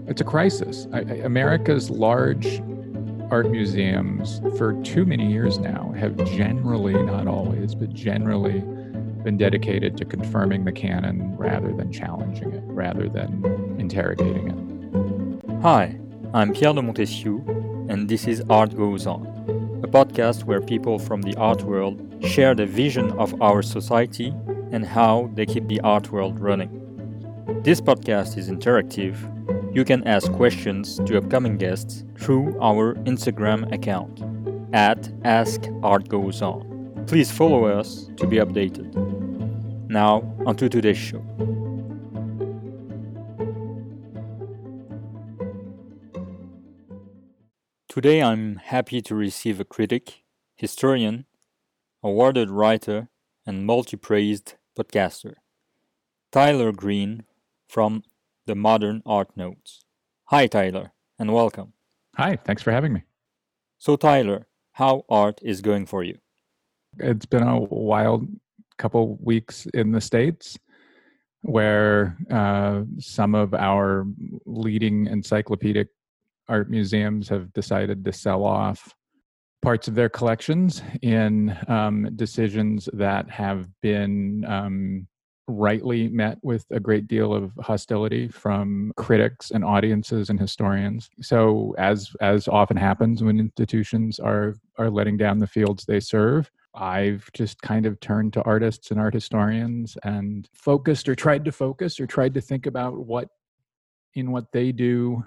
It's a crisis. America's large art museums for too many years now have generally, not always, but generally been dedicated to confirming the canon rather than challenging it, rather than interrogating it. Hi, I'm Pierre de Montesquieu, and this is Art Goes On, a podcast where people from the art world share the vision of our society and how they keep the art world running. This podcast is interactive. You can ask questions to upcoming guests through our Instagram account at AskArtGoesOn. Please follow us to be updated. Now, onto today's show. Today I'm happy to receive a critic, historian, awarded writer, and multi-praised podcaster, Tyler Green from The Modern Art Notes. Hi Tyler, and welcome. Hi, thanks for having me. So Tyler, how art is going for you? It's been a wild couple weeks in the States where some of our leading encyclopedic art museums have decided to sell off parts of their collections in decisions that have been rightly met with a great deal of hostility from critics and audiences and historians. So as often happens when institutions are letting down the fields they serve, I've just kind of turned to artists and art historians and tried to think about what they do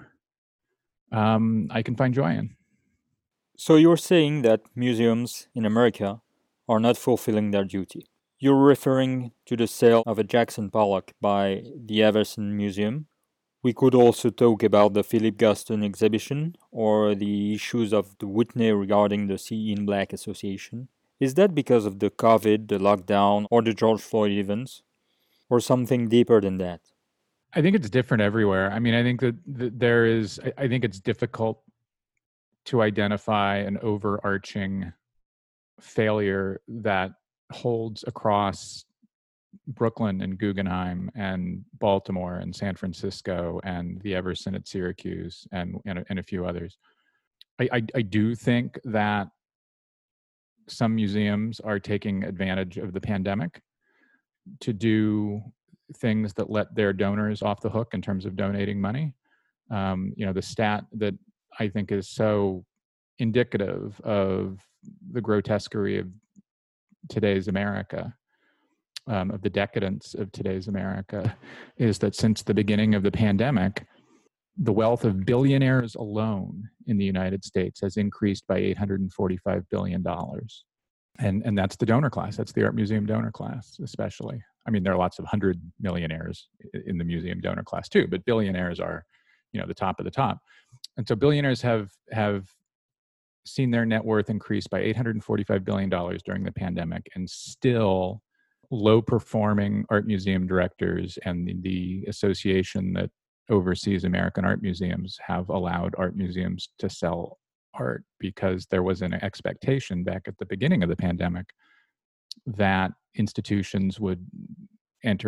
I can find joy in. So you're saying that museums in America are not fulfilling their duty. You're referring to the sale of a Jackson Pollock by the Everson Museum. We could also talk about the Philip Guston exhibition or the issues of the Whitney regarding the See in Black Association. Is that because of the COVID, the lockdown, or the George Floyd events? Or something deeper than that? I think it's different everywhere. I mean, I think that I think it's difficult to identify an overarching failure that holds across Brooklyn and Guggenheim and Baltimore and San Francisco and the Everson at Syracuse and a few others. I do think that some museums are taking advantage of the pandemic to do things that let their donors off the hook in terms of donating money. The stat that I think is so indicative of the grotesquerie of today's America, of the decadence of today's America, is that since the beginning of the pandemic, the wealth of billionaires alone in the United States has increased by $845 billion. And that's the donor class. That's the art museum donor class, especially. I mean, there are lots of 100 millionaires in the museum donor class too, but billionaires are, the top of the top. And so billionaires have seen their net worth increase by $845 billion during the pandemic, and still low-performing art museum directors and the association that oversees American art museums have allowed art museums to sell art because there was an expectation back at the beginning of the pandemic that institutions and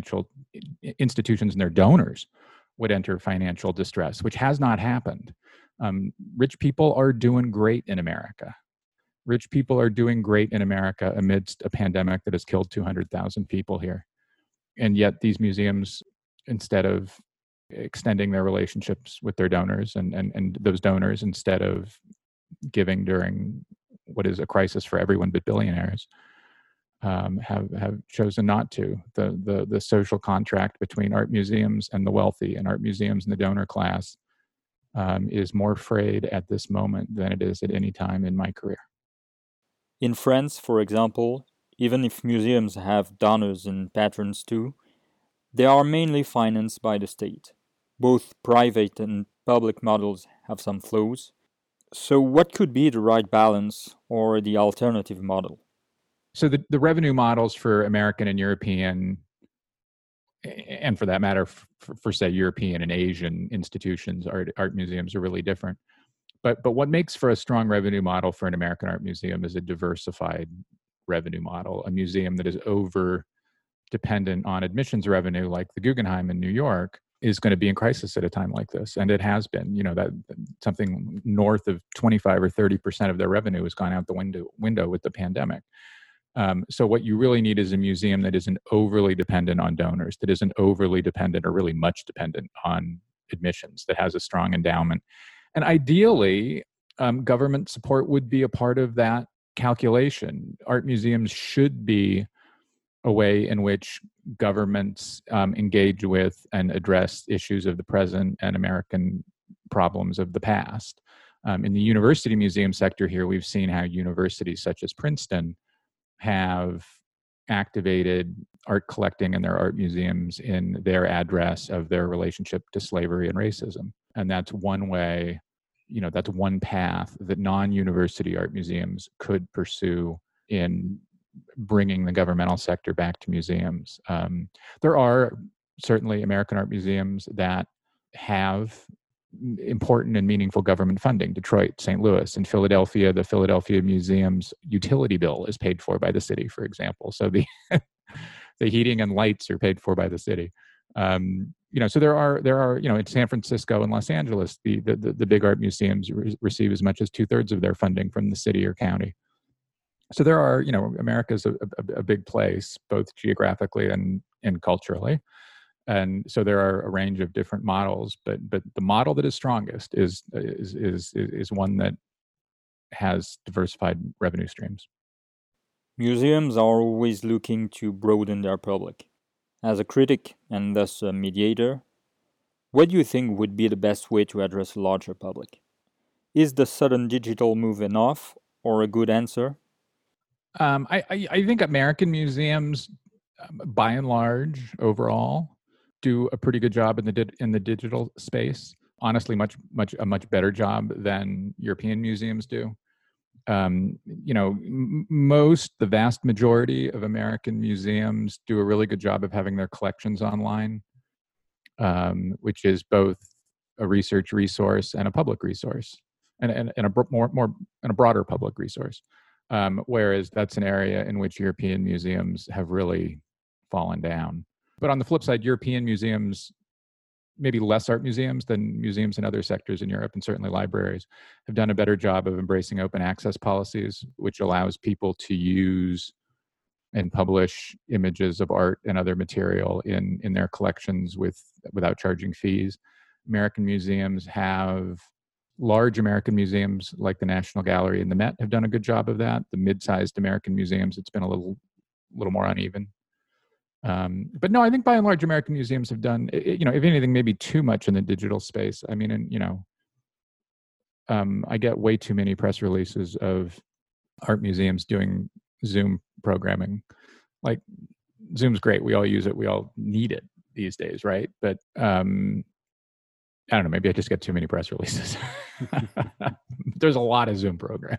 their donors would enter financial distress, which has not happened. Rich people are doing great in America. Rich people are doing great in America amidst a pandemic that has killed 200,000 people here. And yet these museums, instead of extending their relationships with their donors and those donors, instead of giving during what is a crisis for everyone but billionaires, have chosen not to. The social contract between art museums and the wealthy and art museums and the donor class is more frayed at this moment than it is at any time in my career. In France, for example, even if museums have donors and patrons too, they are mainly financed by the state. Both private and public models have some flaws. So what could be the right balance or the alternative model? So the revenue models for American and European, and for that matter, for say European and Asian institutions, art museums are really different. But what makes for a strong revenue model for an American art museum is a diversified revenue model. A museum that is over dependent on admissions revenue, like the Guggenheim in New York, is going to be in crisis at a time like this, and it has been. That something north of 25 or 30% of their revenue has gone out the window with the pandemic. So what you really need is a museum that isn't overly dependent on donors, that isn't overly dependent or really much dependent on admissions, that has a strong endowment. And ideally, government support would be a part of that calculation. Art museums should be a way in which governments engage with and address issues of the present and American problems of the past. In the university museum sector here, we've seen how universities such as Princeton have activated art collecting in their art museums in their address of their relationship to slavery and racism. And that's one way, that's one path that non-university art museums could pursue in bringing the governmental sector back to museums. There are certainly American art museums that have important and meaningful government funding. Detroit, St. Louis, and Philadelphia, the Philadelphia Museum's utility bill is paid for by the city, for example. So the the heating and lights are paid for by the city. So there are in San Francisco and Los Angeles, the big art museums receive as much as 2/3 of their funding from the city or county. So there are, America's a big place, both geographically and culturally. And so there are a range of different models, but the model that is strongest is one that has diversified revenue streams. Museums are always looking to broaden their public. As a critic and thus a mediator, what do you think would be the best way to address a larger public? Is the sudden digital move enough or a good answer? I think American museums, by and large, overall, do a pretty good job in the digital space. Honestly, a much better job than European museums do. The vast majority of American museums do a really good job of having their collections online, which is both a research resource and a public resource, and a broader public resource. Whereas that's an area in which European museums have really fallen down. But on the flip side, European museums, maybe less art museums than museums in other sectors in Europe, and certainly libraries, have done a better job of embracing open access policies, which allows people to use and publish images of art and other material in their collections without charging fees. Large American museums like the National Gallery and the Met have done a good job of that. The mid-sized American museums, it's been a little more uneven. But no, I think by and large, American museums have done, if anything, maybe too much in the digital space. I mean, I get way too many press releases of art museums doing Zoom programming. Like, Zoom's great. We all use it. We all need it these days, right? But I don't know, maybe I just get too many press releases. There's a lot of Zoom programming.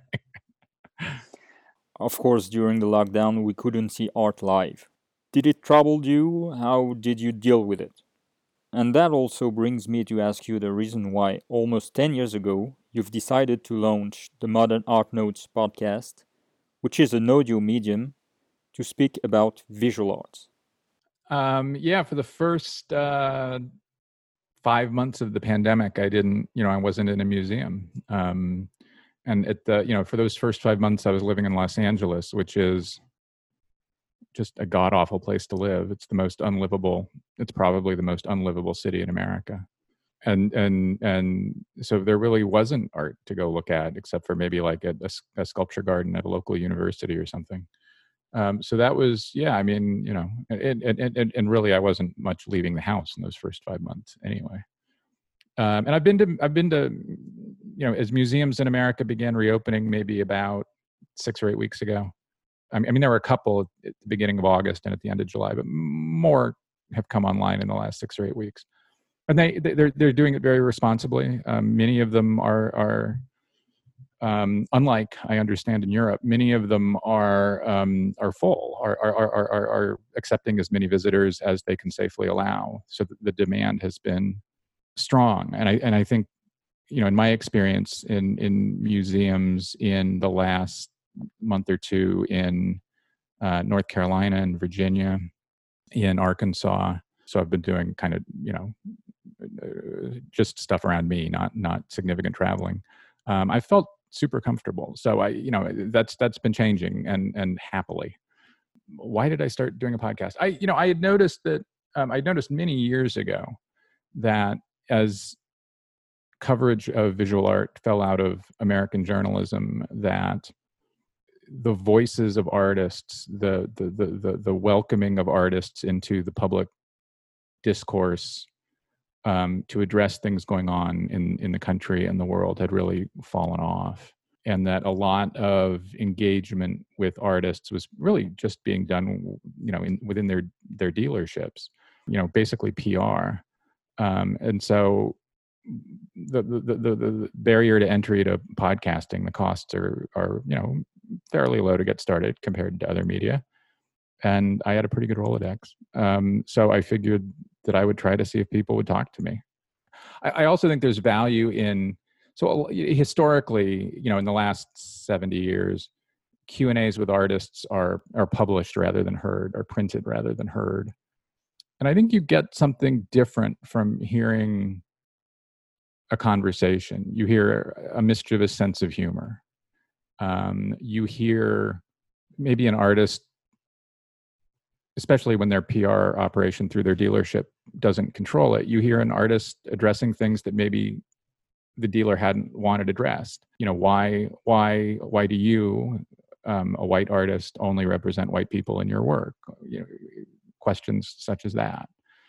Of course, during the lockdown, we couldn't see art live. Did it trouble you? How did you deal with it? And that also brings me to ask you the reason why, almost 10 years ago, you've decided to launch the Modern Art Notes podcast, which is an audio medium to speak about visual arts. For the first 5 months of the pandemic, I wasn't in a museum. And for those first 5 months, I was living in Los Angeles, which is just a god-awful place to live. It's probably the most unlivable city in America. And so there really wasn't art to go look at, except for maybe like a sculpture garden at a local university or something. So that was, and really I wasn't much leaving the house in those first 5 months anyway. And I've been to, as museums in America began reopening maybe about 6 or 8 weeks ago. I mean, there were a couple at the beginning of August and at the end of July, but more have come online in the last 6 or 8 weeks. And they're doing it very responsibly. Many of them are unlike, I understand, in Europe, many of them are full, are accepting as many visitors as they can safely allow. So the demand has been strong, and I think, in my experience in museums in the last month or two in North Carolina and Virginia, in Arkansas. So I've been doing kind of, just stuff around me, not significant traveling. I felt super comfortable. So that's been changing, and happily. Why did I start doing a podcast? I had noticed that I noticed many years ago that as coverage of visual art fell out of American journalism, that the voices of artists, the welcoming of artists into the public discourse, to address things going on in the country and the world, had really fallen off, and that a lot of engagement with artists was really just being done, within their dealerships, basically PR. And so the barrier to entry to podcasting, the costs are fairly low to get started compared to other media. And I had a pretty good Rolodex. So I figured that I would try to see if people would talk to me. I also think there's value in, so historically, in the last 70 years, Q&As with artists are published rather than heard, or printed rather than heard. And I think you get something different from hearing a conversation. You hear a mischievous sense of humor. You hear maybe an artist, especially when their PR operation through their dealership doesn't control it, you hear an artist addressing things that maybe the dealer hadn't wanted addressed. Why do you, a white artist, only represent white people in your work? Questions such as that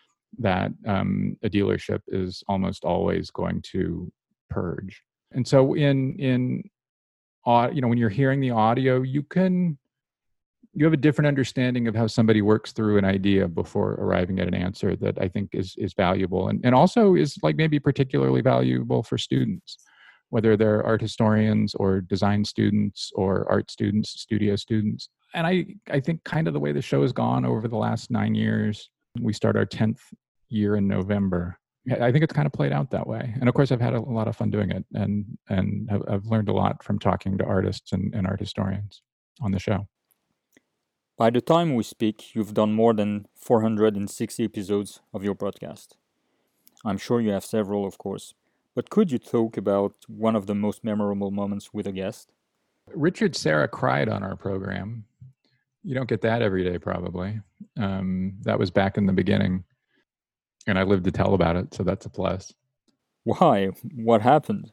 a dealership is almost always going to purge. And so when you're hearing the audio, you have a different understanding of how somebody works through an idea before arriving at an answer that I think is valuable, and also is maybe particularly valuable for students, whether they're art historians or design students or art students, studio students. And I think kind of the way the show has gone over the last 9 years, we start our 10th year in November. I think it's kind of played out that way. And of course, I've had a lot of fun doing it, and I've learned a lot from talking to artists and art historians on the show. By the time we speak, you've done more than 460 episodes of your podcast. I'm sure you have several, of course, but could you talk about one of the most memorable moments with a guest? Richard Serra cried on our program. You don't get that every day, probably. That was back in the beginning, and I lived to tell about it, so that's a plus. Why? What happened?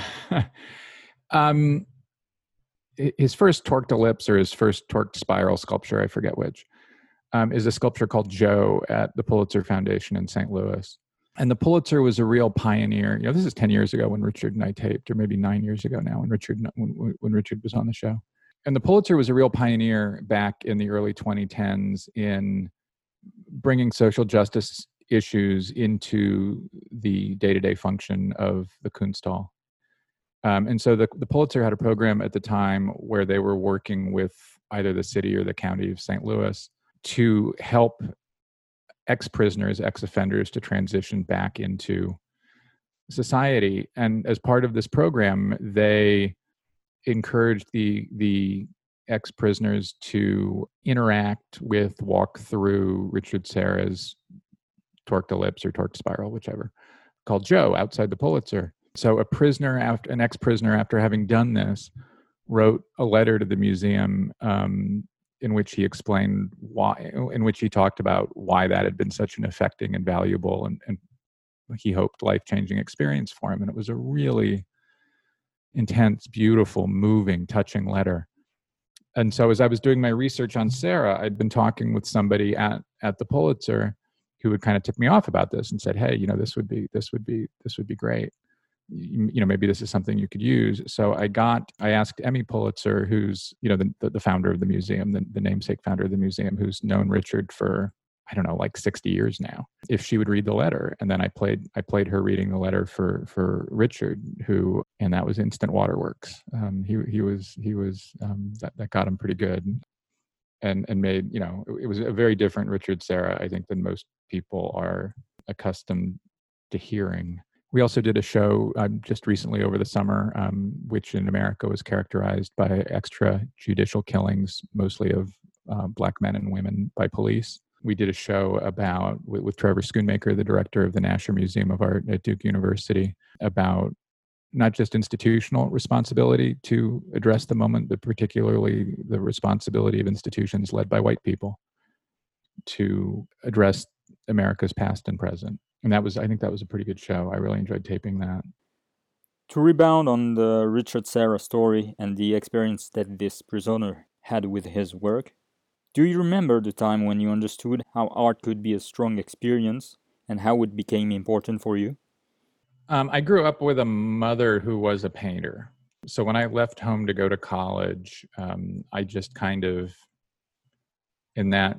His first torqued ellipse, or his first torqued spiral sculpture, I forget which, is a sculpture called Joe at the Pulitzer Foundation in St. Louis. And the Pulitzer was a real pioneer. This is 10 years ago when Richard and I taped, or maybe 9 years ago now when Richard was on the show. And the Pulitzer was a real pioneer back in the early 2010s in bringing social justice issues into the day-to-day function of the Kunsthal. And so the Pulitzer had a program at the time where they were working with either the city or the county of St. Louis to help ex-prisoners, ex-offenders to transition back into society. And as part of this program, they encouraged the ex-prisoners to interact with, walk through Richard Serra's torqued ellipse or torqued spiral, whichever, called Joe outside the Pulitzer. So an ex-prisoner, after having done this, wrote a letter to the museum in which he explained in which he talked about why that had been such an affecting and valuable and he hoped life-changing experience for him. And it was a really intense, beautiful, moving, touching letter. And so as I was doing my research on Serra, I'd been talking with somebody at the Pulitzer who would kind of tip me off about this and said, hey, this would be great. Maybe this is something you could use. So I asked Emmy Pulitzer, who's, the founder of the museum, the namesake founder of the museum, who's known Richard for, 60 years now, if she would read the letter. And then I played her reading the letter for Richard, and that was instant waterworks. He was that got him pretty good, and made, it was a very different Richard Serra, I think, than most people are accustomed to hearing. We also did a show just recently over the summer, which in America was characterized by extrajudicial killings, mostly of Black men and women by police. we did a show about with Trevor Schoonmaker, the director of the Nasher Museum of Art at Duke University, about not just institutional responsibility to address the moment, but particularly the responsibility of institutions led by white people to address America's past and present. And I think that was a pretty good show. I really enjoyed taping that. To rebound on the Richard Serra story and the experience that this prisoner had with his work, do you remember the time when you understood how art could be a strong experience and how it became important for you? I grew up with a mother who was a painter. So when I left home to go to college, I just kind of, in that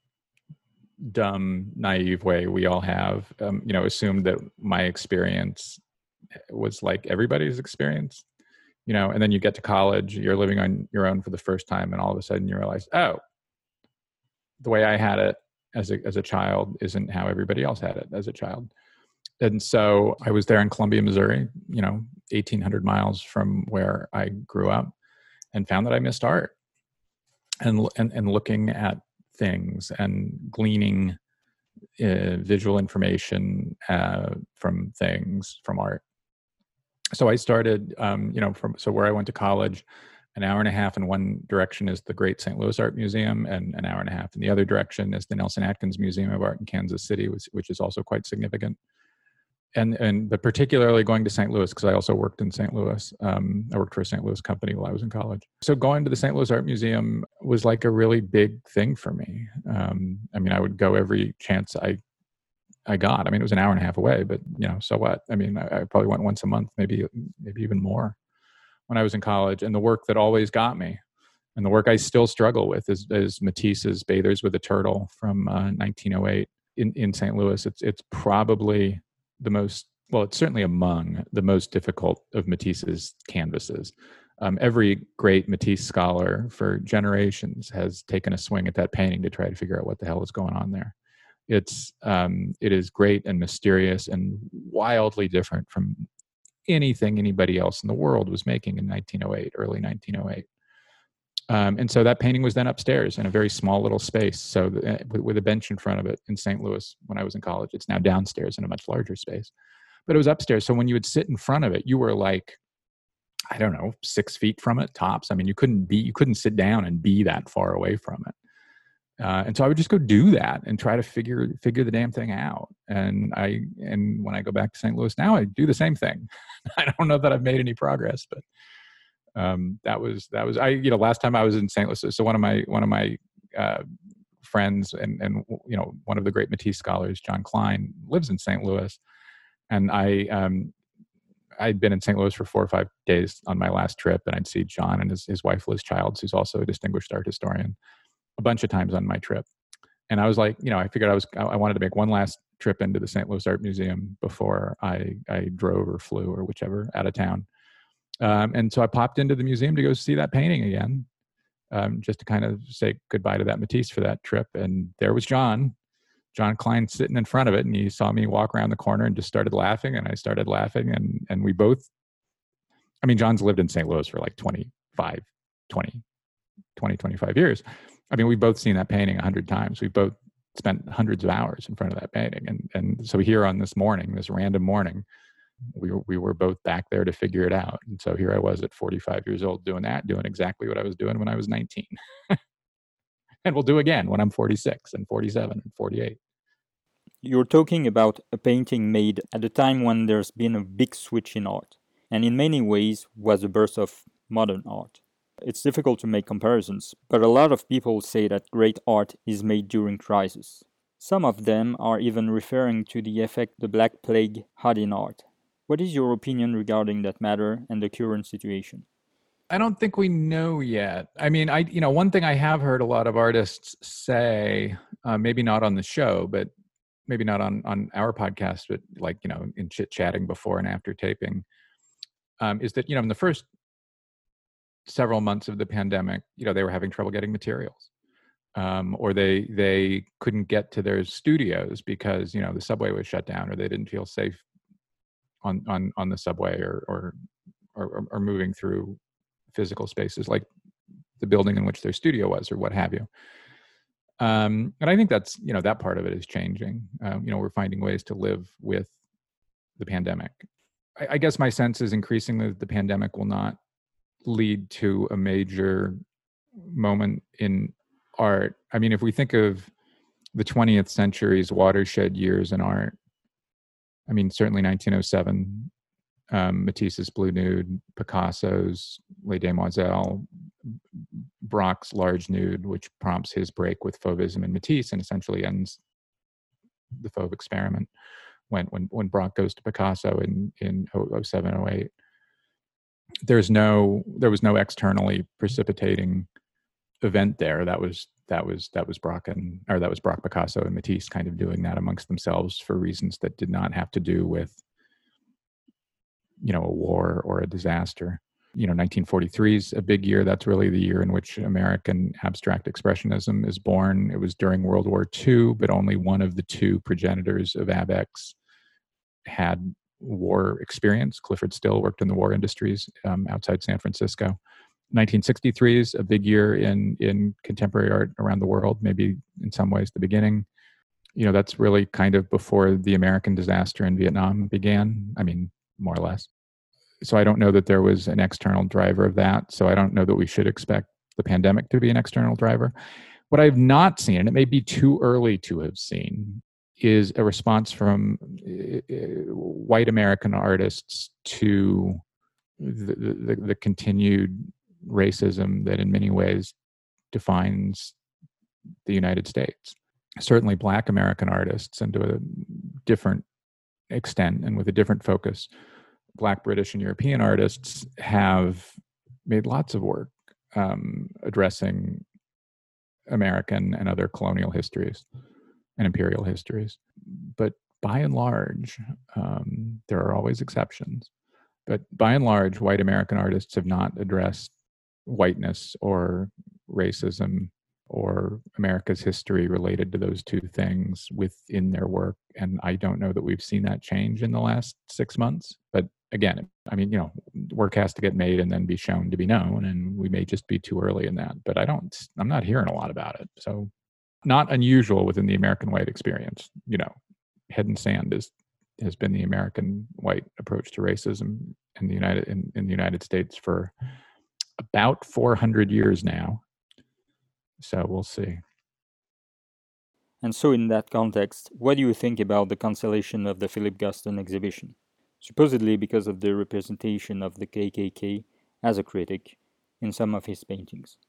dumb, naive way we all have, assumed that my experience was like everybody's experience, and then you get to college, you're living on your own for the first time, and all of a sudden you realize, oh, the way I had it as a child isn't how everybody else had it as a child. And so I was there in Columbia, Missouri, 1,800 miles from where I grew up, and found that I missed art and looking at things and gleaning visual information from things, from art. So I started, so where I went to college, an hour and a half in one direction is the Great St. Louis Art Museum, and an hour and a half in the other direction is the Nelson Atkins Museum of Art in Kansas City, which is also quite significant. But particularly going to St. Louis, because I also worked in St. Louis. I worked for a St. Louis company while I was in college. So going to the St. Louis Art Museum was like a really big thing for me. I would go every chance I got. It was an hour and a half away, but so what? I probably went once a month, maybe even more when I was in college. And the work that always got me, and the work I still struggle with, is Matisse's Bathers with a Turtle from 1908 in St. Louis. It's probably it's certainly among the most difficult of Matisse's canvases. Every great Matisse scholar for generations has taken a swing at that painting to try to figure out what the hell is going on there. It is great and mysterious and wildly different from anything anybody else in the world was making in 1908, early 1908. And so that painting was then upstairs in a very small little space. So with a bench in front of it in St. Louis when I was in college. It's now downstairs in a much larger space, but it was upstairs. So when you would sit in front of it, you were like, I don't know, 6 feet from it tops. You couldn't sit down and be that far away from it. And so I would just go do that and try to figure the damn thing out. And when I go back to St. Louis now, I do the same thing. I don't know that I've made any progress, but that was last time I was in St. Louis. So one of my friends and one of the great Matisse scholars, John Klein, lives in St. Louis, and I'd been in St. Louis for 4 or 5 days on my last trip, and I'd see John and his wife Liz Childs, who's also a distinguished art historian, a bunch of times on my trip. And I was like, I figured I wanted to make one last trip into the St. Louis Art Museum before I drove or flew or whichever out of town. And so I popped into the museum to go see that painting again, just to kind of say goodbye to that Matisse for that trip. And there was John Klein sitting in front of it, and he saw me walk around the corner and just started laughing, and I started laughing, and we both, John's lived in St. Louis for like 25 years. We've both seen that painting 100 times. We've both spent hundreds of hours in front of that painting. And so here on this random morning, we were both back there to figure it out. And so here I was at 45 years old doing exactly what I was doing when I was 19. And we'll do again when I'm 46 and 47 and 48. You're talking about a painting made at a time when there's been a big switch in art, and in many ways was a birth of modern art. It's difficult to make comparisons, but a lot of people say that great art is made during crisis. Some of them are even referring to the effect the Black Plague had in art. What is your opinion regarding that matter and the current situation? I don't think we know yet. One thing I have heard a lot of artists say, maybe not on the show, but maybe not on our podcast, but in chit-chatting before and after taping, is that, in the first several months of the pandemic, they were having trouble getting materials, or they couldn't get to their studios because the subway was shut down, or they didn't feel safe on the subway or moving through physical spaces like the building in which their studio was, or what have you. And I think that's, that part of it is changing. We're finding ways to live with the pandemic. I guess my sense is increasingly that the pandemic will not lead to a major moment in art. I mean, if we think of the 20th century's watershed years in art, I mean, certainly 1907, Matisse's Blue Nude, Picasso's Les Demoiselles, Braque's Large Nude, which prompts his break with Fauvism and Matisse and essentially ends the Fauve experiment when Braque goes to Picasso in 07, 08. There was no externally precipitating event there. That was Braque Braque, Picasso, and Matisse kind of doing that amongst themselves for reasons that did not have to do with a war or a disaster. 1943 is a big year. That's really the year in which American abstract expressionism is born. It was during World War II, but only one of the two progenitors of AbEx had war experience. Clifford Still worked in the war industries outside San Francisco. 1963 is a big year in contemporary art around the world, maybe in some ways the beginning. That's really kind of before the American disaster in Vietnam began. I mean, more or less. So I don't know that there was an external driver of that. So I don't know that we should expect the pandemic to be an external driver. What I've not seen, and it may be too early to have seen, is a response from white American artists to the continued racism that in many ways defines the United States. Certainly Black American artists, and to a different extent and with a different focus, Black, British, and European artists have made lots of work addressing American and other colonial histories and imperial histories. But by and large, there are always exceptions, but by and large, white American artists have not addressed whiteness or racism or America's history related to those two things within their work. And I don't know that we've seen that change in the last 6 months. But again, I mean, work has to get made and then be shown to be known, and we may just be too early in that. But I'm not hearing a lot about it. So not unusual within the American white experience. Head in sand has been the American white approach to racism in the United States for about 400 years now. So we'll see. And so in that context, what do you think about the cancellation of the Philip Guston exhibition? Supposedly because of the representation of the KKK as a critic in some of his paintings.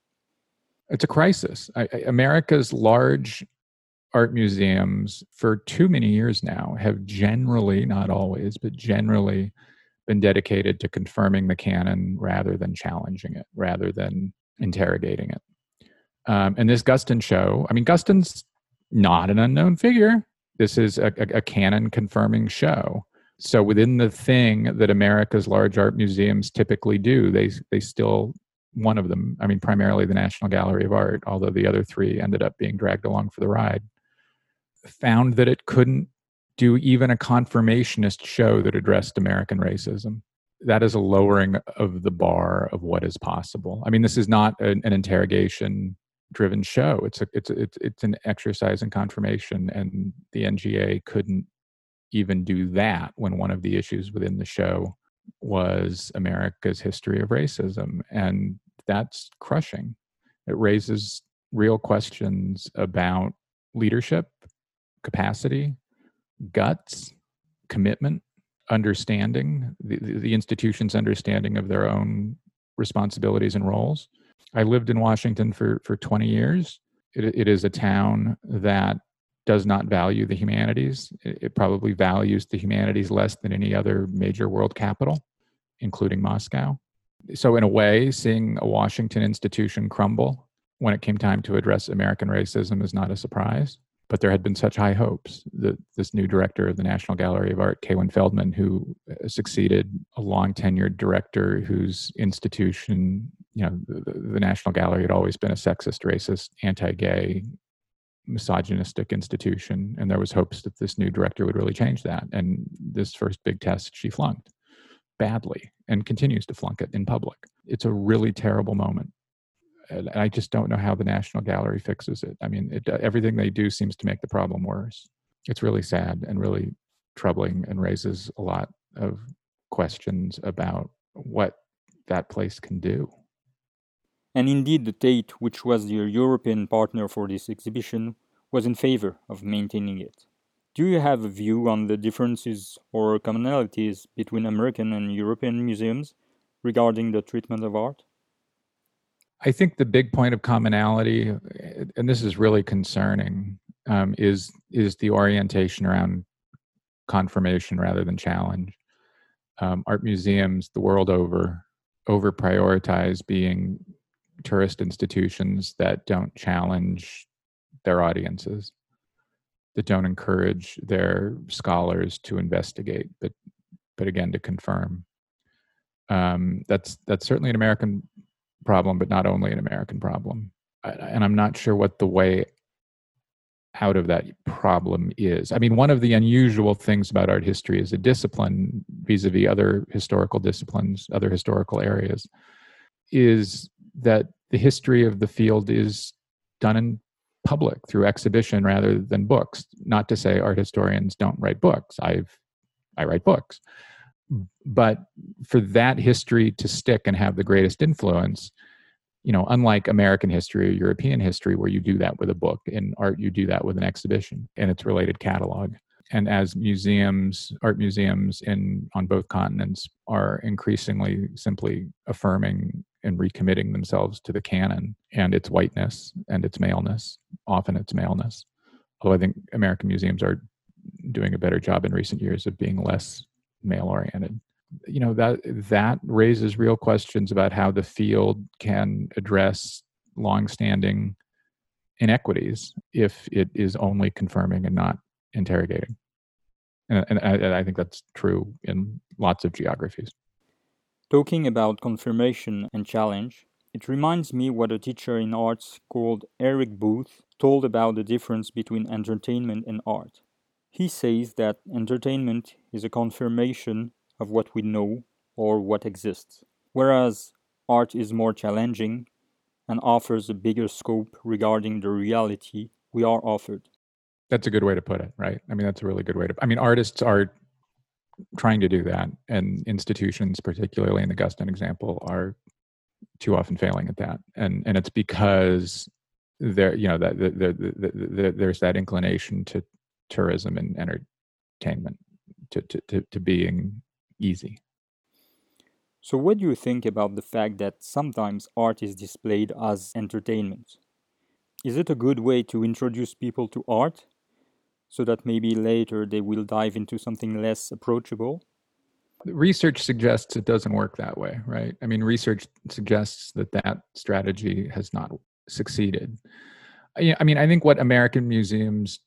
It's a crisis. America's large art museums for too many years now have generally, not always, but generally been dedicated to confirming the canon rather than challenging it, rather than interrogating it. And this Guston show, I mean, Guston's not an unknown figure. This is a canon confirming show. So within the thing that America's large art museums typically do, they still, one of them, I mean, primarily the National Gallery of Art, although the other three ended up being dragged along for the ride, found that it couldn't do even a confirmationist show that addressed American racism. That is a lowering of the bar of what is possible. I mean, this is not an interrogation-driven show. It's an exercise in confirmation, and the NGA couldn't even do that when one of the issues within the show was America's history of racism, and that's crushing. It raises real questions about leadership, capacity, guts, commitment, understanding, the institution's understanding of their own responsibilities and roles. I lived in Washington for 20 years. It is a town that does not value the humanities. It probably values the humanities less than any other major world capital, including Moscow. So in a way, seeing a Washington institution crumble when it came time to address American racism is not a surprise. But there had been such high hopes that this new director of the National Gallery of Art, Kaywin Feldman, who succeeded a long tenured director whose institution, the National Gallery had always been a sexist, racist, anti-gay, misogynistic institution. And there was hopes that this new director would really change that. And this first big test, she flunked badly and continues to flunk it in public. It's a really terrible moment. and I just don't know how the National Gallery fixes it. I mean, everything they do seems to make the problem worse. It's really sad and really troubling and raises a lot of questions about what that place can do. And indeed, the Tate, which was your European partner for this exhibition, was in favor of maintaining it. Do you have a view on the differences or commonalities between American and European museums regarding the treatment of art? I think the big point of commonality, and this is really concerning, is the orientation around confirmation rather than challenge. Art museums the world over prioritize being tourist institutions that don't challenge their audiences, that don't encourage their scholars to investigate, but again to confirm. That's certainly an American problem, but not only an American problem. And I'm not sure what the way out of that problem is. I mean, one of the unusual things about art history as a discipline vis-a-vis other historical disciplines, other historical areas, is that the history of the field is done in public through exhibition rather than books. Not to say art historians don't write books. I write books. But for that history to stick and have the greatest influence, unlike American history or European history, where you do that with a book, in art, you do that with an exhibition and its related catalog. And as art museums on both continents are increasingly simply affirming and recommitting themselves to the canon and its whiteness and its maleness, often its maleness. Although I think American museums are doing a better job in recent years of being less male-oriented. That raises real questions about how the field can address longstanding inequities if it is only confirming and not interrogating. And I think that's true in lots of geographies. Talking about confirmation and challenge, it reminds me what a teacher in arts called Eric Booth told about the difference between entertainment and art. He says that entertainment is a confirmation of what we know or what exists, whereas art is more challenging and offers a bigger scope regarding the reality we are offered. That's a good way to put it, right? I mean, that's a really good way to... I mean, artists are trying to do that, and institutions, particularly in the Guston example, are too often failing at that. And it's because there's that inclination to tourism and entertainment, to being easy. So what do you think about the fact that sometimes art is displayed as entertainment? Is it a good way to introduce people to art, so that maybe later they will dive into something less approachable? Research suggests it doesn't work that way, right? I mean, research suggests that strategy has not succeeded. I mean, I think what American museums,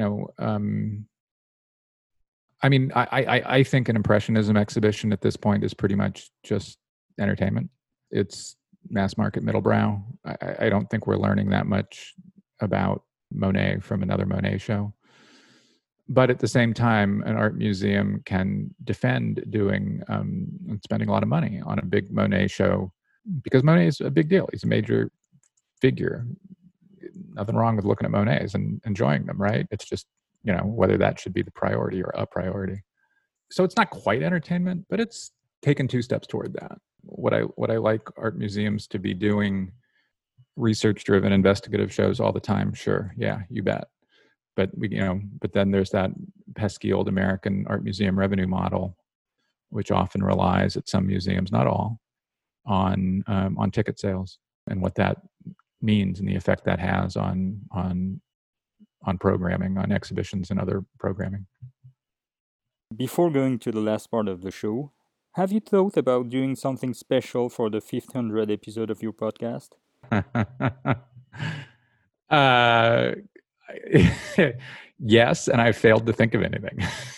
I think an Impressionism exhibition at this point is pretty much just entertainment. It's mass market middlebrow. I don't think we're learning that much about Monet from another Monet show. But at the same time, an art museum can defend doing and spending a lot of money on a big Monet show, because Monet is a big deal. He's a major figure. Nothing wrong with looking at Monets and enjoying them, right? It's just, whether that should be the priority or a priority. So it's not quite entertainment, but it's taken two steps toward that. What I like art museums to be doing research-driven investigative shows all the time, sure, yeah, you bet. But but then there's that pesky old American art museum revenue model, which often relies at some museums, not all, on ticket sales, and what that means and the effect that has on programming, on exhibitions and other programming. Before going to the last part of the show, have you thought about doing something special for the 500th episode of your podcast? Yes, and I failed to think of anything.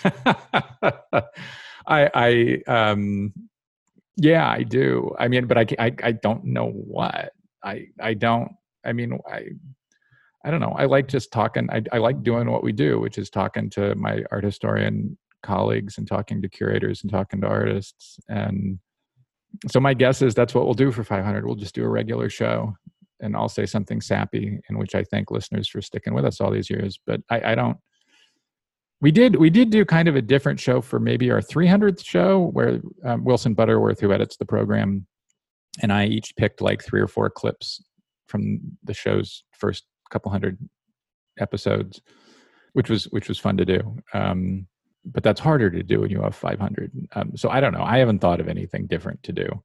Yeah, I do. I mean, but I don't know what. I don't know. I like just talking. I like doing what we do, which is talking to my art historian colleagues and talking to curators and talking to artists. And so my guess is that's what we'll do for 500. We'll just do a regular show and I'll say something sappy, in which I thank listeners for sticking with us all these years. But I don't. We did do kind of a different show for maybe our 300th show, where Wilson Butterworth, who edits the program, and I each picked like 3 or 4 clips from the show's first couple hundred episodes, which was fun to do. But that's harder to do when you have 500. So I don't know. I haven't thought of anything different to do.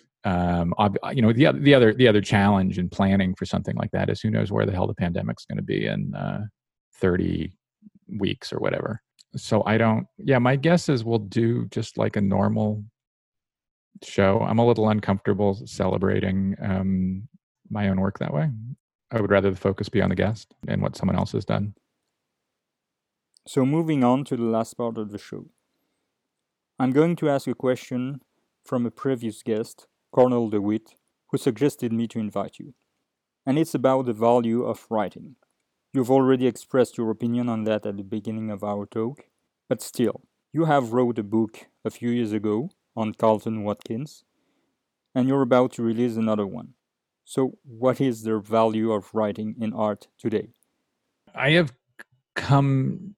The other challenge in planning for something like that is who knows where the hell the pandemic's going to be in 30 weeks or whatever. So my guess is we'll do just like a normal show. I'm a little uncomfortable celebrating my own work that way. I would rather the focus be on the guest and what someone else has done. So moving on to the last part of the show. I'm going to ask a question from a previous guest, Cornel DeWitt, who suggested me to invite you. And it's about the value of writing. You've already expressed your opinion on that at the beginning of our talk, but still, you have wrote a book a few years ago on Carlton Watkins, and you're about to release another one. So what is the value of writing in art today? I have come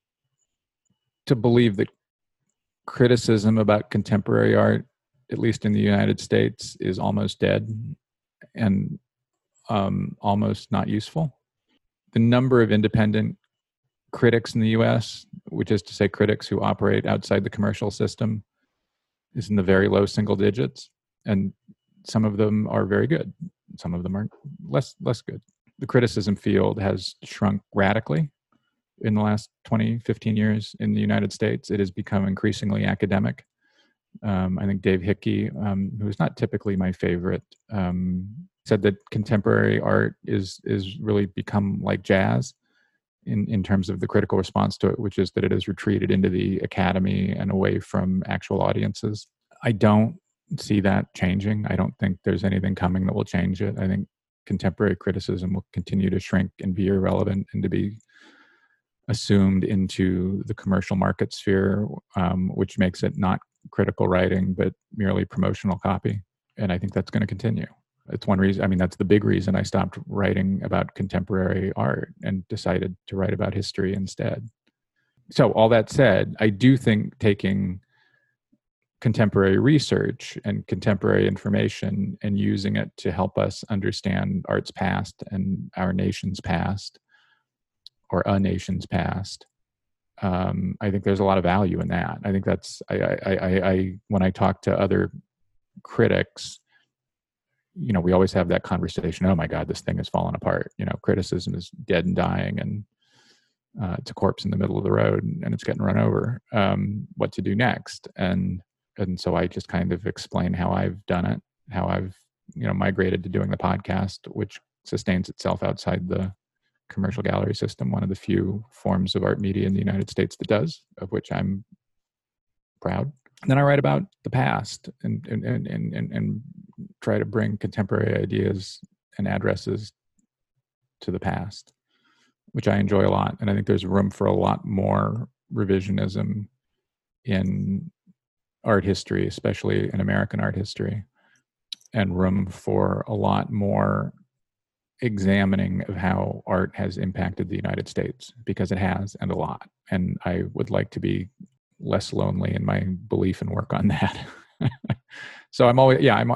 to believe that criticism about contemporary art, at least in the United States, is almost dead and almost not useful. The number of independent critics in the US, which is to say critics who operate outside the commercial system, is in the very low single digits. And some of them are very good. Some of them are less good. The criticism field has shrunk radically in the last 20, 15 years in the United States. It has become increasingly academic. I think Dave Hickey, who is not typically my favorite, said that contemporary art is really become like jazz in terms of the critical response to it, which is that it has retreated into the academy and away from actual audiences. I don't see that changing. I don't think there's anything coming that will change it. I think contemporary criticism will continue to shrink and be irrelevant and to be assumed into the commercial market sphere, which makes it not critical writing, but merely promotional copy. And I think that's going to continue. It's one reason, that's the big reason I stopped writing about contemporary art and decided to write about history instead. So all that said, I do think taking contemporary research and contemporary information and using it to help us understand art's past and our nation's past, or a nation's past, I think there's a lot of value in that. I think that's, I when I talk to other critics, we always have that conversation. Oh my God, this thing has fallen apart. Criticism is dead and dying, and it's a corpse in the middle of the road, and it's getting run over. What to do next? And so I just kind of explain how I've done it, how I've migrated to doing the podcast, which sustains itself outside the commercial gallery system, one of the few forms of art media in the United States that does, of which I'm proud. And then I write about the past and try to bring contemporary ideas and addresses to the past, which I enjoy a lot. And I think there's room for a lot more revisionism in art history, especially in American art history, and room for a lot more examining of how art has impacted the United States, because it has, and a lot. And I would like to be less lonely in my belief and work on that. So I'm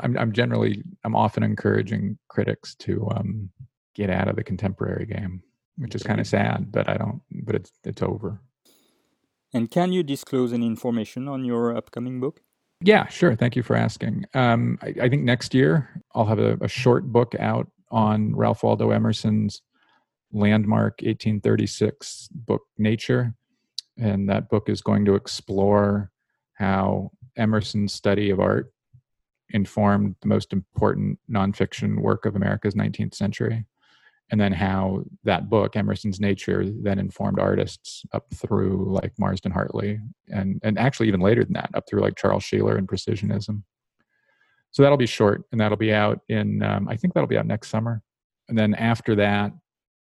often encouraging critics to get out of the contemporary game, which is kind of sad, but it's over. And can you disclose any information on your upcoming book? Yeah, sure. Thank you for asking. I think next year I'll have a short book out on Ralph Waldo Emerson's landmark 1836 book, Nature. And that book is going to explore how Emerson's study of art informed the most important nonfiction work of America's 19th century. And then how that book, Emerson's Nature, then informed artists up through like Marsden Hartley, and actually even later than that, up through like Charles Sheeler and Precisionism. So that'll be short, and that'll be out in, I think that'll be out next summer. And then after that,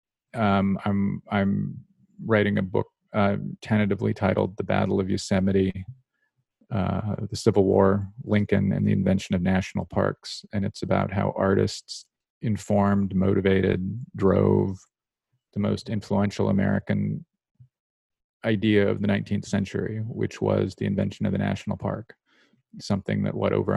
I'm writing a book tentatively titled The Battle of Yosemite, the Civil War, Lincoln, and the Invention of National Parks. And it's about how artists informed, motivated, drove the most influential American idea of the 19th century, which was the invention of the national park. Something that over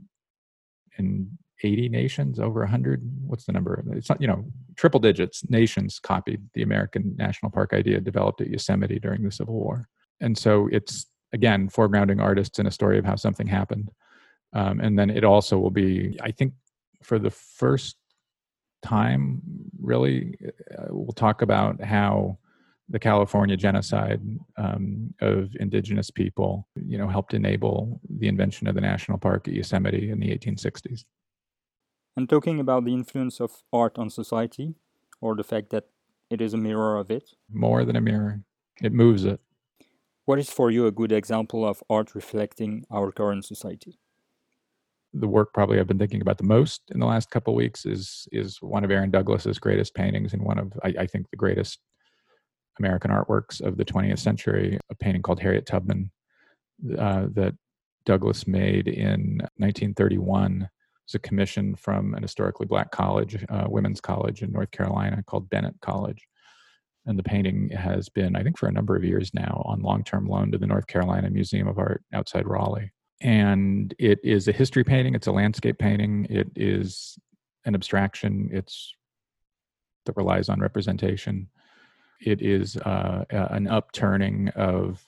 180 nations, over 100, what's the number? It's not, triple digits nations copied the American national park idea developed at Yosemite during the Civil War. And so it's, again, foregrounding artists in a story of how something happened. And then it also will be, I think, for the first time, really, we'll talk about how the California genocide of indigenous people, helped enable the invention of the national park at Yosemite in the 1860s. And talking about the influence of art on society, or the fact that it is a mirror of it. More than a mirror. It moves it. What is for you a good example of art reflecting our current society? The work probably I've been thinking about the most in the last couple of weeks is one of Aaron Douglas's greatest paintings and one of, I think, the greatest American artworks of the 20th century, a painting called Harriet Tubman that Douglas made in 1931. It was a commission from an historically black college, women's college in North Carolina called Bennett College. And the painting has been, I think, for a number of years now on long-term loan to the North Carolina Museum of Art outside Raleigh. And it is a history painting. It's a landscape painting. It is an abstraction. That relies on representation. It is an upturning of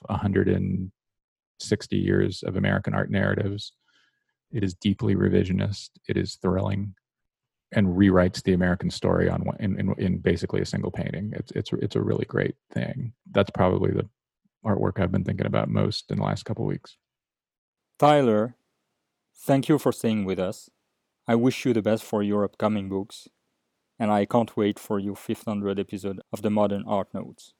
160 years of American art narratives. It is deeply revisionist. It is thrilling, and rewrites the American story in basically a single painting. It's a really great thing. That's probably the artwork I've been thinking about most in the last couple of weeks. Tyler, thank you for staying with us. I wish you the best for your upcoming books, and I can't wait for your 500th episode of the Modern Art Notes.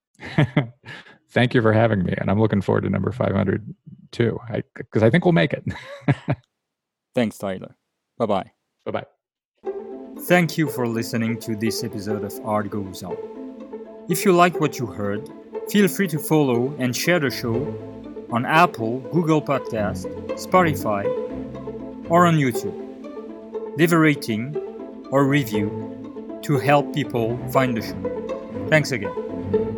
Thank you for having me, and I'm looking forward to number 500 too, because I think we'll make it. Thanks, Tyler. Bye-bye. Bye-bye. Thank you for listening to this episode of Art Goes On. If you like what you heard, feel free to follow and share the show on Apple, Google Podcasts, Spotify, or on YouTube. Leave a rating or review to help people find the show. Thanks again.